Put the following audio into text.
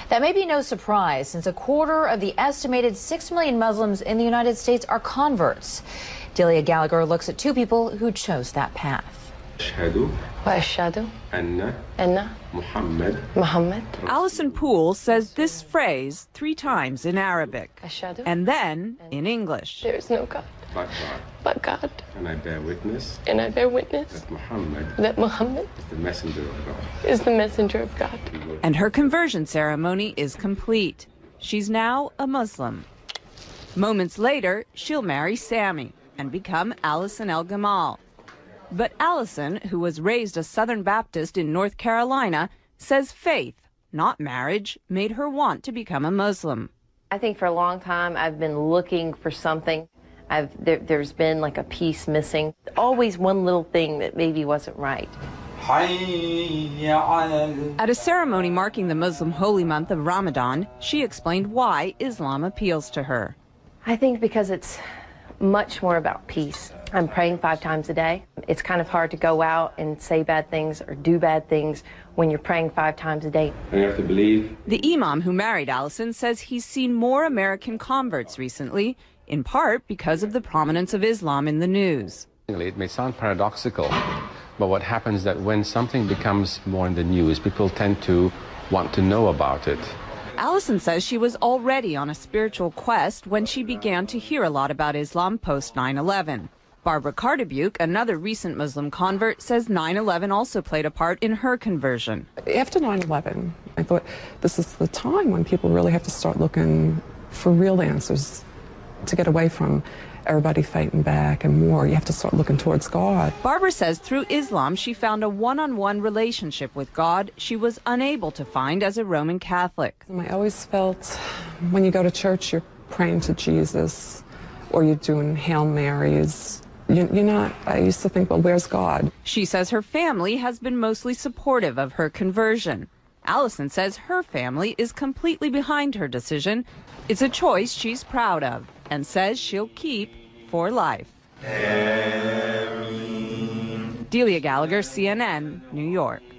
That may be no surprise, since a quarter of the estimated 6 million Muslims in the United States are converts. Delia Gallagher looks at two people who chose that path. وأشهد أن محمد. Alison Poole says this phrase 3 times in Arabic أشهد and then in English. there is no God but God. And I bear witness That Muhammad is the messenger of God. is the messenger of God. And her conversion ceremony is complete. She's now a Muslim. Moments later, she'll marry Sammy and become Alison El Gamal. But Alison, who was raised a Southern Baptist in North Carolina, says faith, not marriage, made her want to become a Muslim. I think for a long time I've been looking for something. There's been like a piece missing. Always one little thing that maybe wasn't right. At a ceremony marking the Muslim holy month of Ramadan, she explained why Islam appeals to her. I think because it's much more about peace. I'm praying 5 times a day. It's kind of hard to go out and say bad things or do bad things when you're praying 5 times a day. And you have to believe. The imam who married Alison says he's seen more American converts recently, in part because of the prominence of Islam in the news. It may sound paradoxical, but what happens is that when something becomes more in the news, people tend to want to know about it. Alison says she was already on a spiritual quest when she began to hear a lot about Islam post 9/11. Barbara Cardebuke, another recent Muslim convert, says 9/11 also played a part in her conversion. After 9/11, I thought this is the time when people really have to start looking for real answers to get away from everybody fighting back and more. You have to start looking towards God. Barbara says through Islam she found a one-on-one relationship with God she was unable to find as a Roman Catholic. I always felt when you go to church you're praying to Jesus or you're doing Hail Marys. You're not, I used to think, well, where's God? She says her family has been mostly supportive of her conversion. Alison says her family is completely behind her decision. It's a choice she's proud of and says she'll keep for life. Delia Gallagher, CNN, New York.